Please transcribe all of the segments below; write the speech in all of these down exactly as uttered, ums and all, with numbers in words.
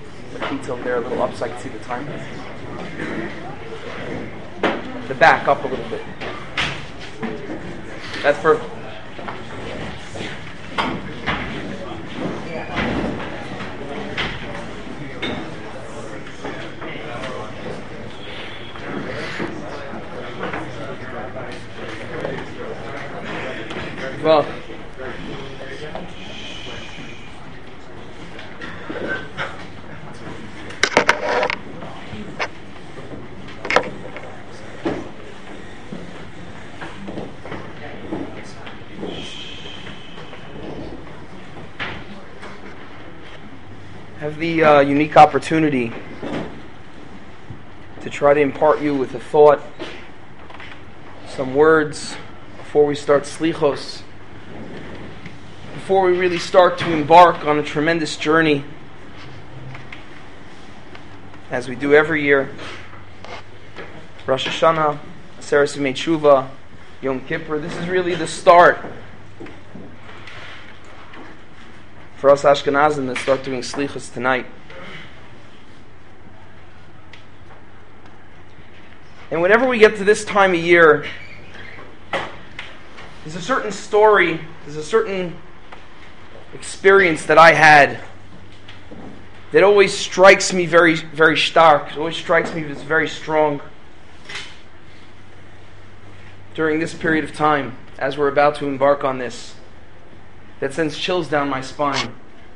The feet over there a little up so I can see the time. The back up a little bit. That's perfect. Well, have the uh, unique opportunity to try to impart you with a thought, some words before we start slichos, before we really start to embark on a tremendous journey, as we do every year. Rosh Hashanah, Aseret Yemei Tshuva, Yom Kippur. This is really the start for us Ashkenazim that start doing slichos tonight. And whenever we get to this time of year, there's a certain story, there's a certain experience that I had that always strikes me very, very stark. It always strikes me as very strong during this period of time, as we're about to embark on this, that sends chills down my spine.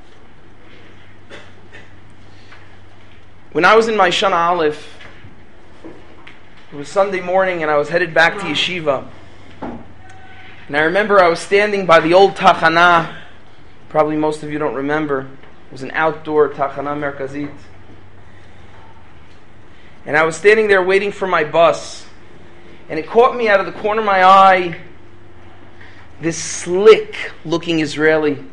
When I was in my Shana Aleph, it was Sunday morning and I was headed back to yeshiva. And I remember I was standing by the old Tachana. Probably most of you don't remember. It was an outdoor Tachana Merkazit. And I was standing there waiting for my bus. And it caught me out of the corner of my eye, this slick-looking Israeli.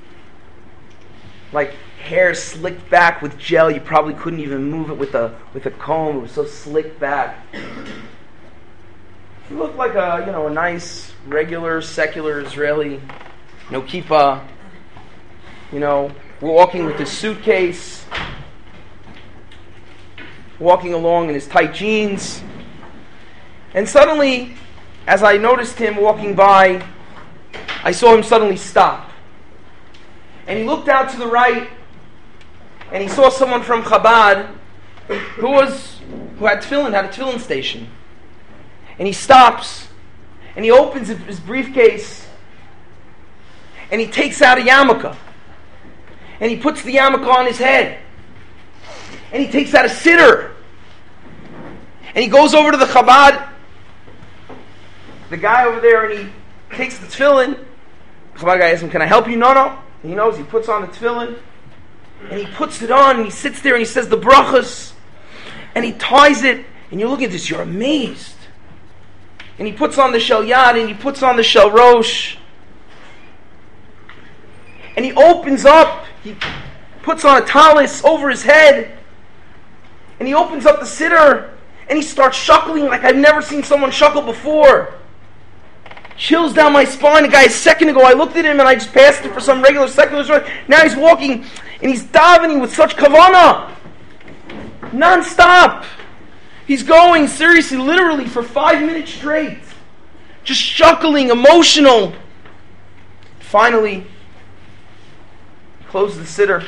Like hair slicked back with gel. You probably couldn't even move it with a with a comb. It was so slicked back. He looked like a, you know, a nice, regular, secular Israeli. No kippah. You know, walking with his suitcase. Walking along in his tight jeans. And suddenly, as I noticed him walking by, I saw him suddenly stop. And he looked out to the right, and he saw someone from Chabad who was who had tefillin, had a tefillin station. And he stops, and he opens his briefcase, and he takes out a yarmulke. And he puts the yarmulke on his head. And he takes out a siddur. And he goes over to the Chabad, the guy over there, and he takes the tefillin. The Chabad guy asks him, "Can I help you?" "No, no." And he knows, he puts on the tefillin, and he puts it on, and he sits there, and he says the brachas, and he ties it, and you look at this, you're amazed. And he puts on the shel yad, and he puts on the shel rosh, and he opens up, he puts on a talis over his head, and he opens up the siddur, and he starts shuckling like I've never seen someone shuckle before. Chills down my spine. The guy, a second ago, I looked at him and I just passed it for some regular secular story. Now he's walking and he's davening with such kavanah. Non-stop. He's going, seriously, literally, for five minutes straight. Just shuckling, emotional. Finally, closes the siddur.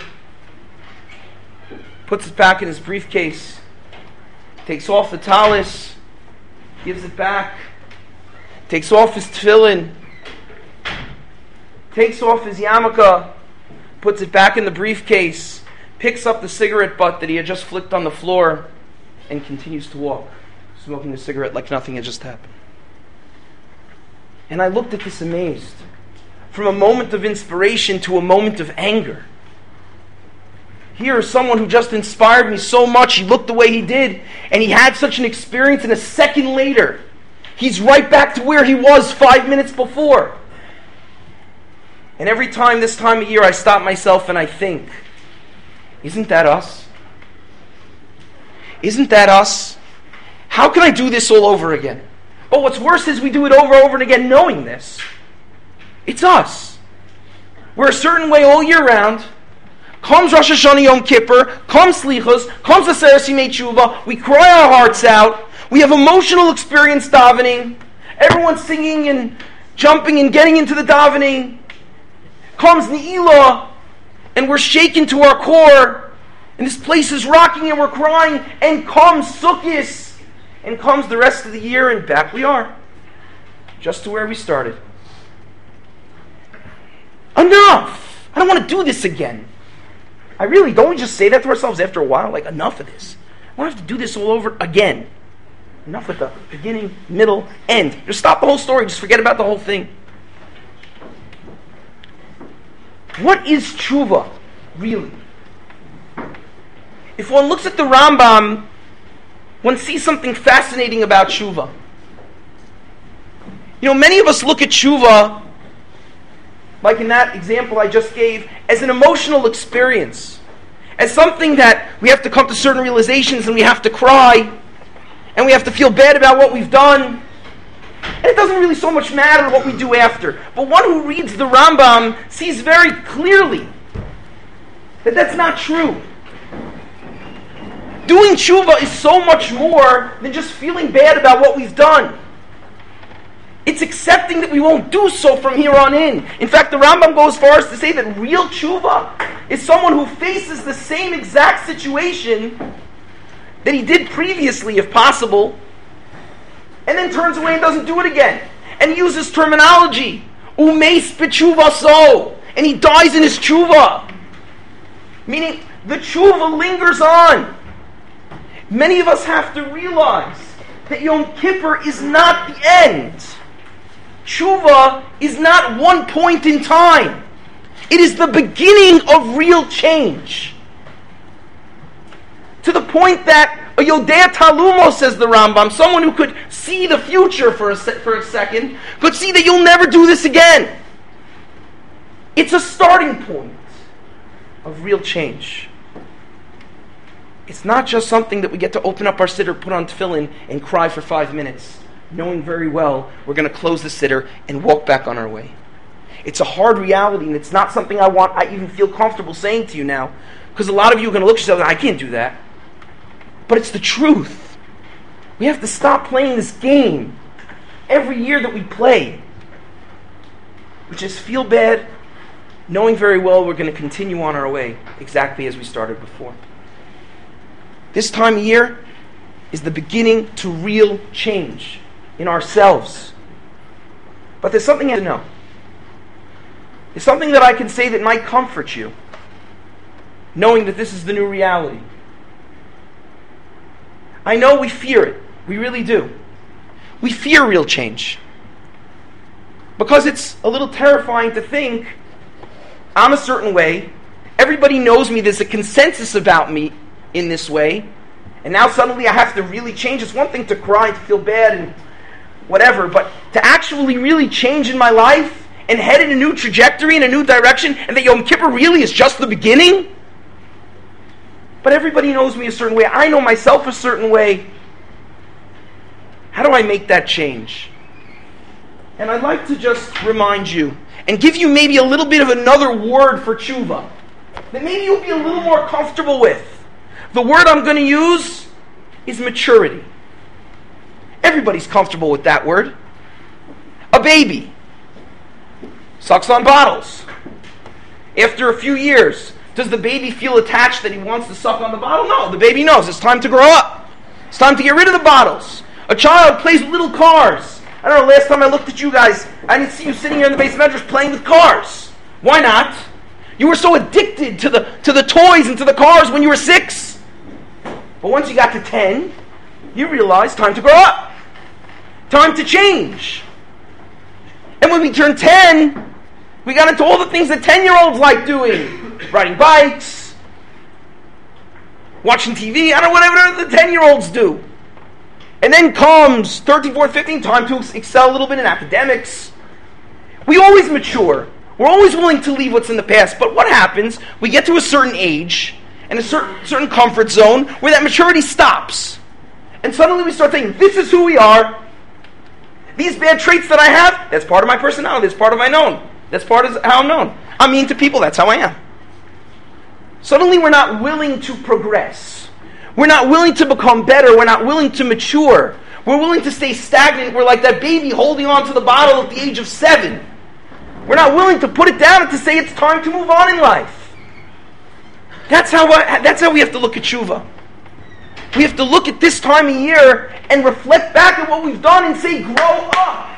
Puts it back in his briefcase. Takes off the talis. Gives it back. Takes off his tefillin, takes off his yarmulke, puts it back in the briefcase, picks up the cigarette butt that he had just flicked on the floor, and continues to walk, smoking a cigarette like nothing had just happened. And I looked at this amazed. From a moment of inspiration to a moment of anger. Here is someone who just inspired me so much. He looked the way he did, and he had such an experience, and a second later, he's right back to where he was five minutes before. And every time this time of year I stop myself and I think, isn't that us? Isn't that us? How can I do this all over again? But what's worse is we do it over and over and again knowing this. It's us. We're a certain way all year round, Comes Rosh Hashanah Yom Kippur, comes Slichos, comes Aseret Yimei Tshuva, we cry our hearts out, we have emotional experience davening, everyone's singing and jumping and getting into the davening. Comes Ne'ilah, and we're shaken to our core, and this place is rocking and we're crying, and comes Sukkot, and comes the rest of the year, and back we are, just to where we started. Enough! I don't want to do this again. I really, don't we just say that to ourselves after a while? Like, enough of this. I don't have to do this all over again. Enough with the beginning, middle, end. Just stop the whole story. Just forget about the whole thing. What is tshuva, really? If one looks at the Rambam, one sees something fascinating about tshuva. You know, many of us look at tshuva, like in that example I just gave, as an emotional experience, as something that we have to come to certain realizations and we have to cry, and we have to feel bad about what we've done. And it doesn't really so much matter what we do after. But one who reads the Rambam sees very clearly that that's not true. Doing tshuva is so much more than just feeling bad about what we've done. It's accepting that we won't do so from here on in. In fact, the Rambam goes as far as to say that real tshuva is someone who faces the same exact situation that he did previously, if possible, and then turns away and doesn't do it again. And he uses terminology, umeis b'tshuvaso, and he dies in his tshuva. Meaning, the tshuva lingers on. Many of us have to realize that Yom Kippur is not the end. Tshuva is not one point in time. It is the beginning of real change. To the point that a Yodea Talumo, says the Rambam, someone who could see the future for a, se- for a second, could see that you'll never do this again. It's a starting point of real change. It's not just something that we get to open up our siddur, put on tefillin, and cry for five minutes, knowing very well we're going to close the siddur and walk back on our way. It's a hard reality, and it's not something I want, I even feel comfortable saying to you now, because a lot of you are going to look at yourself and I can't do that. But it's the truth. We have to stop playing this game every year that we play, which is feel bad, knowing very well we're going to continue on our way exactly as we started before. This time of year is the beginning to real change in ourselves. But there's something you have to know. There's something that I can say that might comfort you, knowing that this is the new reality. I know we fear it. We really do. We fear real change. Because it's a little terrifying to think, I'm a certain way, everybody knows me, there's a consensus about me in this way, and now suddenly I have to really change. It's one thing to cry and to feel bad and whatever, but to actually really change in my life and head in a new trajectory, in a new direction, and that Yom Kippur really is just the beginning? But everybody knows me a certain way. I know myself a certain way. How do I make that change? And I'd like to just remind you and give you maybe a little bit of another word for tshuva that maybe you'll be a little more comfortable with. The word I'm going to use is maturity. Everybody's comfortable with that word. A baby sucks on bottles. After a few years, does the baby feel attached that he wants to suck on the bottle? No, the baby knows it's time to grow up. It's time to get rid of the bottles. A child plays with little cars. I don't know, last time I looked at you guys, I didn't see you sitting here in the basement just playing with cars. Why not? You were so addicted to the to the toys and to the cars when you were six. But once you got to ten, you realized time to grow up. Time to change. And when we turned ten, we got into all the things that ten-year-olds like doing. Riding bikes, watching T V, I don't know, whatever the ten-year-olds do. And then comes thirteen, fourteen, fifteen, time to excel a little bit in academics. We always mature. We're always willing to leave what's in the past. But what happens? We get to a certain age and a certain, certain comfort zone where that maturity stops. And suddenly we start thinking, this is who we are. These bad traits that I have, that's part of my personality. That's part of my known. That's part of how I'm known. I'm mean to people. That's how I am. Suddenly we're not willing to progress. We're not willing to become better. We're not willing to mature. We're willing to stay stagnant. We're like that baby holding on to the bottle at the age of seven. We're not willing to put it down and to say it's time to move on in life. That's how, I, that's how we have to look at tshuva. We have to look at this time of year and reflect back at what we've done and say, grow up.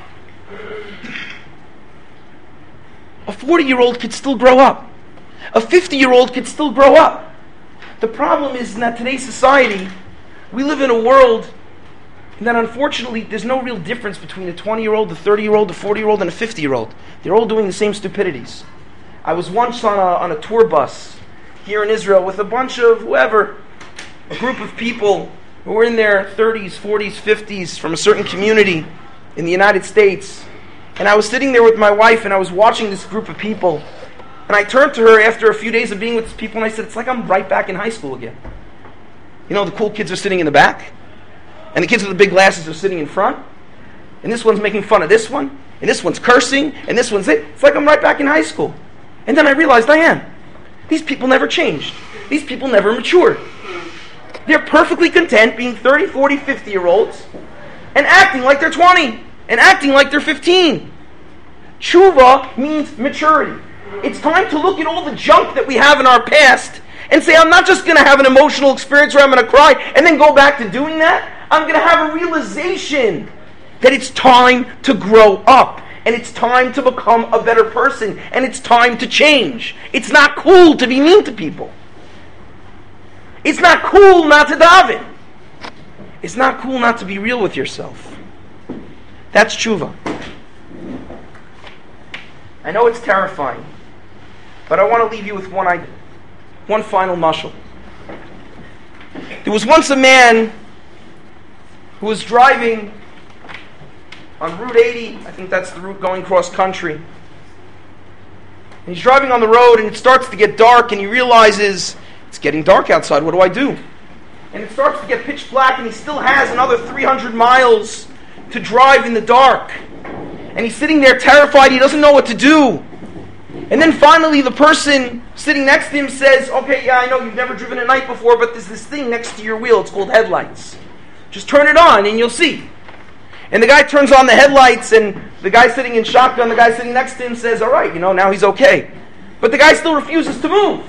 A forty-year-old could still grow up. A fifty-year-old could still grow up. The problem is that today's society, we live in a world that unfortunately there's no real difference between a twenty-year-old, a thirty-year-old, a forty-year-old, and a fifty-year-old. They're all doing the same stupidities. I was once on a, on a tour bus here in Israel with a bunch of whoever, a group of people who were in their thirties, forties, fifties from a certain community in the United States. And I was sitting there with my wife and I was watching this group of people. And I turned to her after a few days of being with these people and I said, it's like I'm right back in high school again. You know, the cool kids are sitting in the back. And the kids with the big glasses are sitting in front. And this one's making fun of this one. And this one's cursing. And this one's it. It's like I'm right back in high school. And then I realized I am. These people never changed. These people never matured. They're perfectly content being thirty, forty, fifty-year-olds and acting like they're twenty. And acting like they're fifteen. Tshuva means maturity. It's time to look at all the junk that we have in our past and say, I'm not just going to have an emotional experience where I'm going to cry and then go back to doing that. I'm going to have a realization that it's time to grow up. And it's time to become a better person. And it's time to change. It's not cool to be mean to people. It's not cool not to daven. It's not cool not to be real with yourself. That's tshuva. I know it's terrifying, but I want to leave you with one idea, one final mashal. There was once a man who was driving on Route eighty, I think that's the route going cross country. And he's driving on the road and it starts to get dark and he realizes, it's getting dark outside, what do I do? And it starts to get pitch black and he still has another three hundred miles to drive in the dark. And he's sitting there terrified, he doesn't know what to do. And then finally the person sitting next to him says, okay, yeah, I know you've never driven at night before, but there's this thing next to your wheel, it's called headlights. Just turn it on and you'll see. And the guy turns on the headlights and the guy sitting in shotgun, the guy sitting next to him says, all right, you know, now he's okay. But the guy still refuses to move.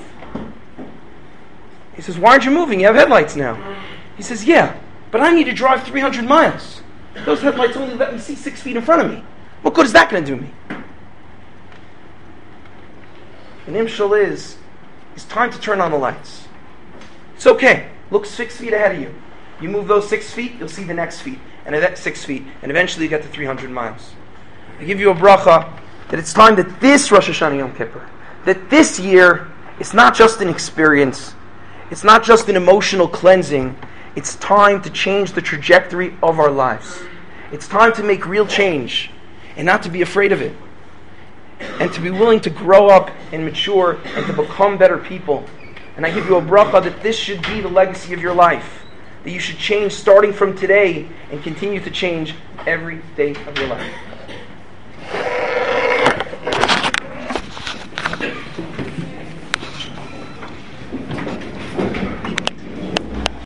He says, why aren't you moving? You have headlights now. He says, yeah, but I need to drive three hundred miles. Those headlights only let me see six feet in front of me. What good is that going to do me? And imshal is, it's time to turn on the lights. It's okay. Look six feet ahead of you. You move those six feet, you'll see the next feet. And that six feet. And eventually you get to three hundred miles. I give you a bracha that it's time that this Rosh Hashanah Yom Kippur, that this year, it's not just an experience. It's not just an emotional cleansing. It's time to change the trajectory of our lives. It's time to make real change and not to be afraid of it. And to be willing to grow up and mature and to become better people. And I give you a bracha that this should be the legacy of your life. That you should change starting from today and continue to change every day of your life.